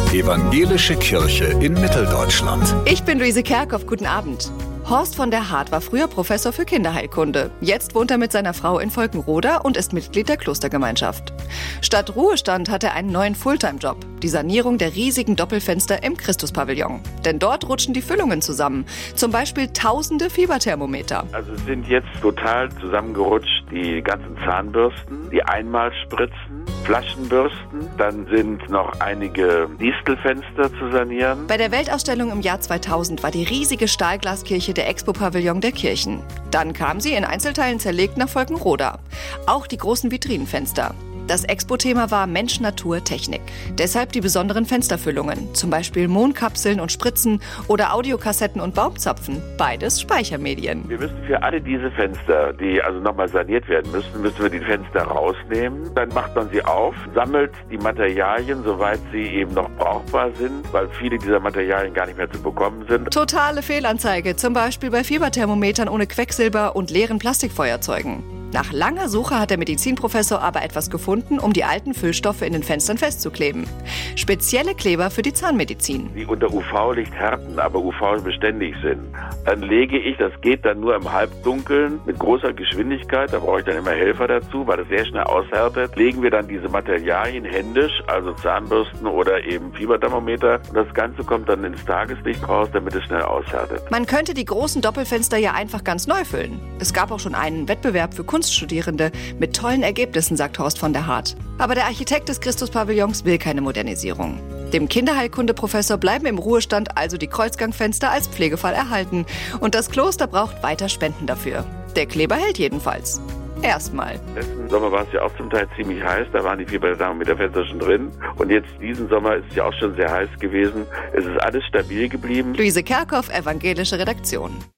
Evangelische Kirche in Mitteldeutschland. Ich bin Luise Kerkhoff, guten Abend. Horst von der Hart war früher Professor für Kinderheilkunde. Jetzt wohnt er mit seiner Frau in Volkenroda und ist Mitglied der Klostergemeinschaft. Statt Ruhestand hat er einen neuen Fulltime-Job, die Sanierung der riesigen Doppelfenster im Christuspavillon. Denn dort rutschen die Füllungen zusammen, zum Beispiel tausende Fieberthermometer. Also sind jetzt total zusammengerutscht die ganzen Zahnbürsten, die Einmalspritzen, Flaschenbürsten, dann sind noch einige Distelfenster zu sanieren. Bei der Weltausstellung im Jahr 2000 war die riesige Stahlglaskirche der Expo-Pavillon der Kirchen. Dann kam sie in Einzelteilen zerlegt nach Volkenroda. Auch die großen Vitrinenfenster. Das Expo-Thema war Mensch, Natur, Technik. Deshalb die besonderen Fensterfüllungen, zum Beispiel Mondkapseln und Spritzen oder Audiokassetten und Baumzapfen. Beides Speichermedien. Wir müssen für alle diese Fenster, die also nochmal saniert werden müssen wir die Fenster rausnehmen. Dann macht man sie auf, sammelt die Materialien, soweit sie eben noch brauchbar sind, weil viele dieser Materialien gar nicht mehr zu bekommen sind. Totale Fehlanzeige, zum Beispiel bei Fieberthermometern ohne Quecksilber und leeren Plastikfeuerzeugen. Nach langer Suche hat der Medizinprofessor aber etwas gefunden, um die alten Füllstoffe in den Fenstern festzukleben. Spezielle Kleber für die Zahnmedizin. Die unter UV-Licht härten, aber UV-beständig sind. Dann lege ich, das geht dann nur im Halbdunkeln mit großer Geschwindigkeit, da brauche ich dann immer Helfer dazu, weil das sehr schnell aushärtet. Legen wir dann diese Materialien händisch, also Zahnbürsten oder eben Fieberthermometer. Und das Ganze kommt dann ins Tageslicht raus, damit es schnell aushärtet. Man könnte die großen Doppelfenster ja einfach ganz neu füllen. Es gab auch schon einen Wettbewerb für Kunststudierende mit tollen Ergebnissen, sagt Horst von der Hart. Aber der Architekt des Christuspavillons will keine Modernisierung. Dem Kinderheilkunde-Professor bleiben im Ruhestand also die Kreuzgangfenster als Pflegefall erhalten. Und das Kloster braucht weiter Spenden dafür. Der Kleber hält jedenfalls. Erstmal. Letzten Sommer war es ja auch zum Teil ziemlich heiß, da waren die Fieberthermometerfenster schon drin. Und jetzt diesen Sommer ist es ja auch schon sehr heiß gewesen. Es ist alles stabil geblieben. Luise Kerkhoff, Evangelische Redaktion.